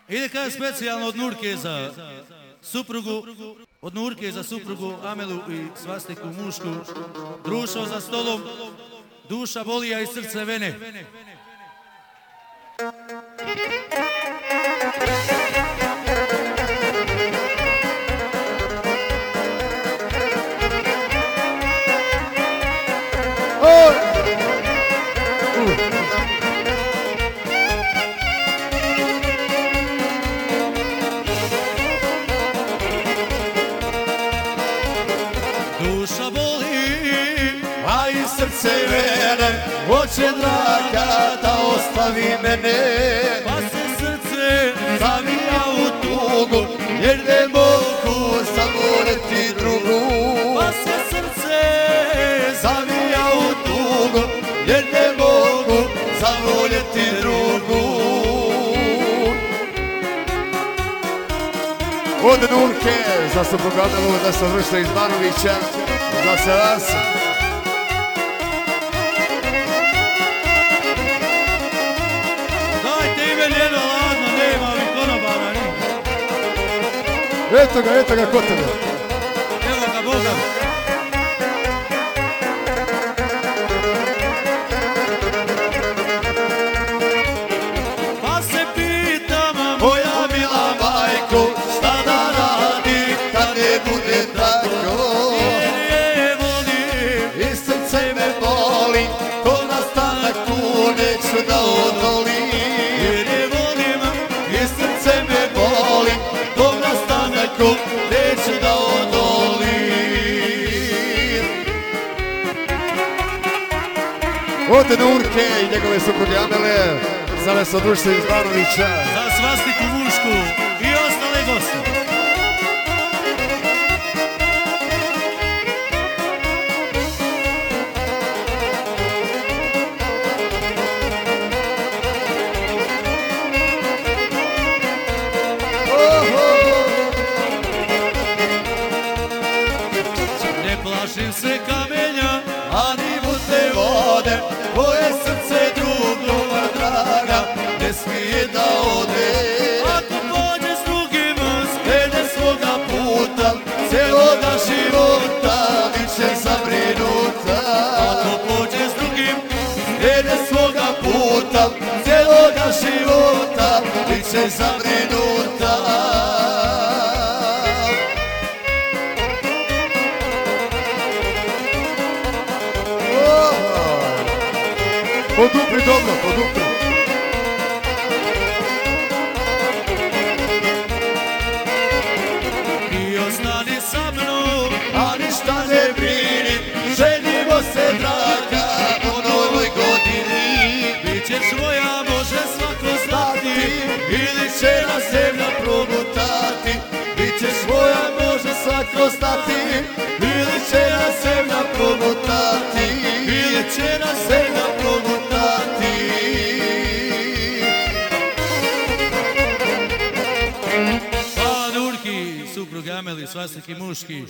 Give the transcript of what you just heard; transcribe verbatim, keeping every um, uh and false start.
Ide kada specijalno od Nurke za suprugu, od Nurke za suprugu Amelu i svastiku mušku. Društvo za stolom, duša bolija i srce vene. Duša boli, a i srce vene, hoće draga da ostavi mene. Pa se srce zavija u tugu, jer ne mogu zavoljeti drugu. Pa se srce zavija u tugu, jer ne mogu zavoljeti drugu. Od Nurke za suprugu Amelu, da se vršta iz Banovića, za se vas. Dajte ime njeno ladno, nema ovih konobara, ni. Eto ga, eto ga kod tebe. Evo ga Boga. Pa se pitam, moja mila majko, šta da radi kad ne bude tako? jer je volim, I srce me boli, ko nastanak tu neću da odolim. jer je volim, I srce me boli, ko nastanak tu neću da odolim. Od Nurke i njegove supruge Amele, za Veso društvo iz Banovića. za svastiku mušku i ostale goste. Ne plašim se kamenja, a ni mutne vode, moje srce drugom draga ne smije da ode. ako pođe s drugim, Skrene svoga puta, cijeloga života biće zabrinuta. ako pođe s drugim, Skrene svoga puta, cijeloga života biće zabrinuta. Podupri dobro, podupri. i ostani sa mnom, A ništa ne brini, ženimo se draga u novoj godini. bićeš moja, može svako znati, Ili će nas zemlja progutati, bićeš moja, može svako znati. Ili će nas zemlja progutati, ili će nas zemlja progutati. pa Nurki, supruge Ameli, svastiki muški.